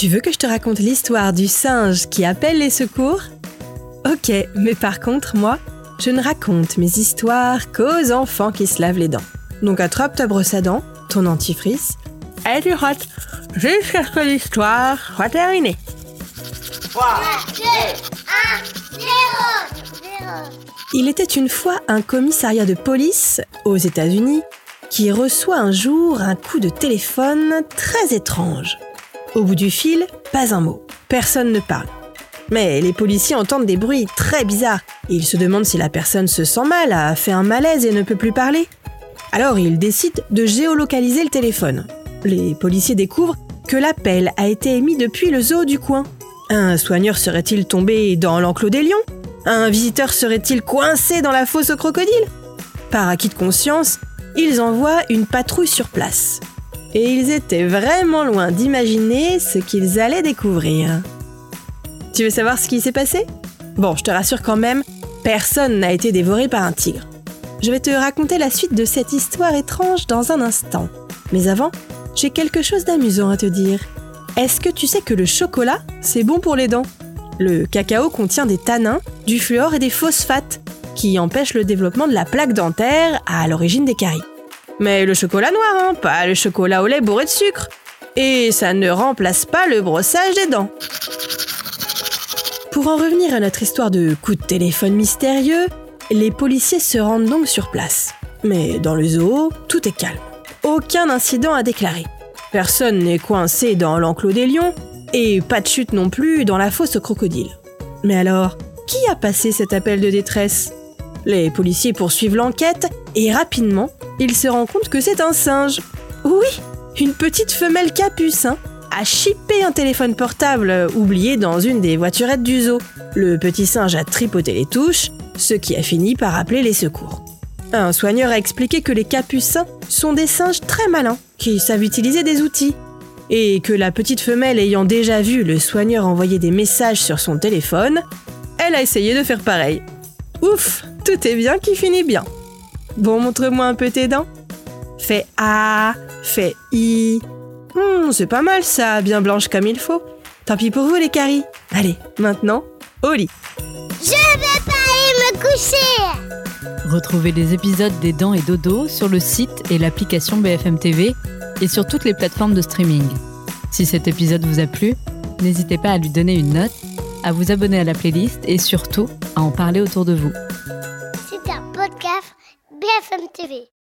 Tu veux que je te raconte l'histoire du singe qui appelle les secours ? Ok, mais par contre, moi, je ne raconte mes histoires qu'aux enfants qui se lavent les dents. Donc attrape ta brosse à dents, ton dentifrice, et tu frottes jusqu'à ce que l'histoire soit terminée. 3, 2, 1, 0. Il était une fois un commissariat de police, aux États-Unis, qui reçoit un jour un coup de téléphone très étrange. Au bout du fil, pas un mot. Personne ne parle. Mais les policiers entendent des bruits très bizarres. Ils se demandent si la personne se sent mal, a fait un malaise et ne peut plus parler. Alors ils décident de géolocaliser le téléphone. Les policiers découvrent que l'appel a été émis depuis le zoo du coin. Un soigneur serait-il tombé dans l'enclos des lions ? Un visiteur serait-il coincé dans la fosse aux crocodiles ? Par acquis de conscience, ils envoient une patrouille sur place. Et ils étaient vraiment loin d'imaginer ce qu'ils allaient découvrir. Tu veux savoir ce qui s'est passé ? Bon, je te rassure quand même, personne n'a été dévoré par un tigre. Je vais te raconter la suite de cette histoire étrange dans un instant. Mais avant, j'ai quelque chose d'amusant à te dire. Est-ce que tu sais que le chocolat, c'est bon pour les dents ? Le cacao contient des tanins, du fluor et des phosphates, qui empêchent le développement de la plaque dentaire à l'origine des caries. Mais le chocolat noir, pas le chocolat au lait bourré de sucre. Et ça ne remplace pas le brossage des dents. Pour en revenir à notre histoire de coup de téléphone mystérieux, les policiers se rendent donc sur place. Mais dans le zoo, tout est calme. Aucun incident à déclarer. Personne n'est coincé dans l'enclos des lions et pas de chute non plus dans la fosse aux crocodiles. Mais alors, qui a passé cet appel de détresse ? Les policiers poursuivent l'enquête et rapidement, ils se rendent compte que c'est un singe. Oui, une petite femelle capucin a chippé un téléphone portable oublié dans une des voiturettes du zoo. Le petit singe a tripoté les touches, ce qui a fini par appeler les secours. Un soigneur a expliqué que les capucins sont des singes très malins, qui savent utiliser des outils. Et que la petite femelle ayant déjà vu le soigneur envoyer des messages sur son téléphone, elle a essayé de faire pareil. Ouf, tout est bien qui finit bien. Bon, montre-moi un peu tes dents. Fais A, fais I. C'est pas mal ça, bien blanche comme il faut. Tant pis pour vous les caries. Allez, maintenant, au lit. Je vais pas aller me coucher. Retrouvez les épisodes des Dents et Dodo sur le site et l'application BFM TV et sur toutes les plateformes de streaming. Si cet épisode vous a plu, n'hésitez pas à lui donner une note, à vous abonner à la playlist et surtout à en parler autour de vous. C'est un podcast BFM TV.